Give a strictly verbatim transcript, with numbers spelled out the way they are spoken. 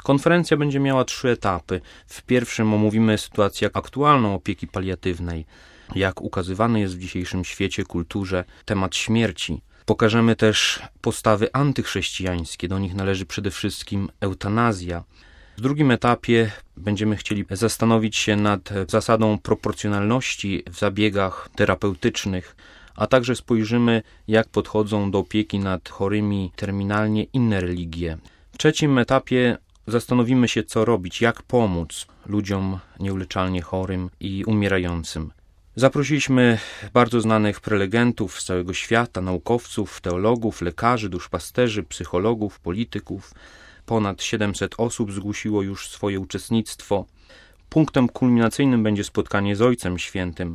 Konferencja będzie miała trzy etapy. W pierwszym omówimy sytuację aktualną opieki paliatywnej, jak ukazywany jest w dzisiejszym świecie, kulturze temat śmierci. Pokażemy też postawy antychrześcijańskie, do nich należy przede wszystkim eutanazja. W drugim etapie będziemy chcieli zastanowić się nad zasadą proporcjonalności w zabiegach terapeutycznych, a także spojrzymy, jak podchodzą do opieki nad chorymi terminalnie inne religie. W trzecim etapie zastanowimy się, co robić, jak pomóc ludziom nieuleczalnie chorym i umierającym. Zaprosiliśmy bardzo znanych prelegentów z całego świata, naukowców, teologów, lekarzy, duszpasterzy, psychologów, polityków. Ponad siedemset osób zgłosiło już swoje uczestnictwo. Punktem kulminacyjnym będzie spotkanie z Ojcem Świętym.